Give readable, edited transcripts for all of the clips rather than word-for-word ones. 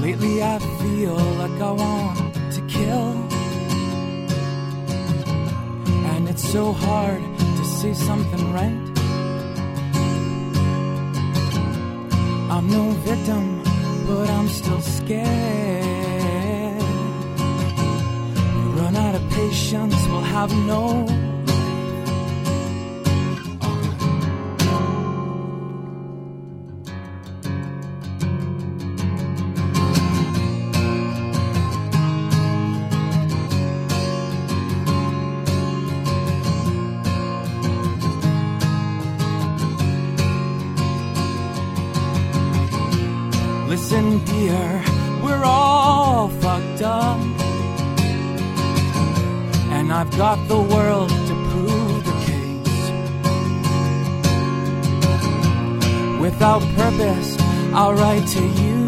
Lately I feel like I want to kill, and it's so hard to say something right. I'm no victim, but I'm still scared. We run out of patience, we'll have no Listen, dear, we're all fucked up, and I've got the world to prove the case. Without purpose, I'll write to you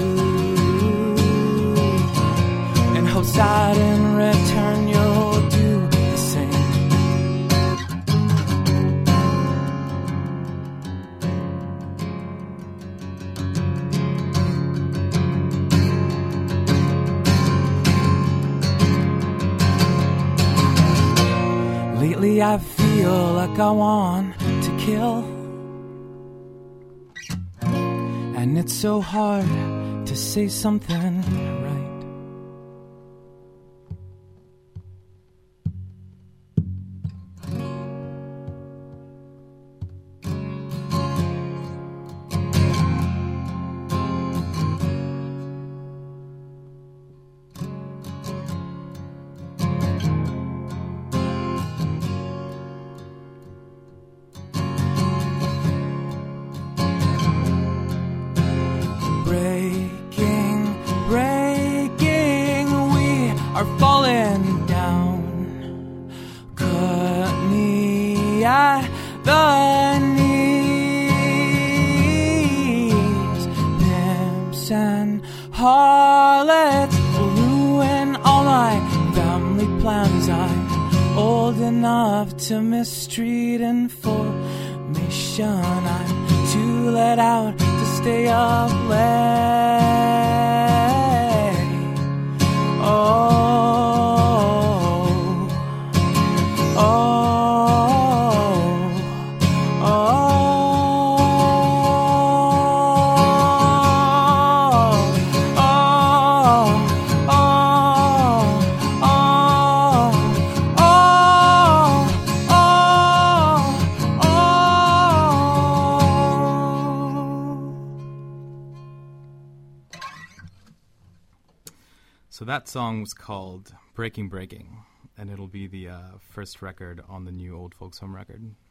and hope that in return you'll do the same. Lately I feel like I want to kill, and it's so hard to say something right. Breaking, we are falling down. Cut me at the knees. Pimps and harlots ruin all my family plans. I'm old enough to mistreat information. I'm too let out to stay up late. So that song was called Breaking, and it'll be the first record on the new Old Folks Home record.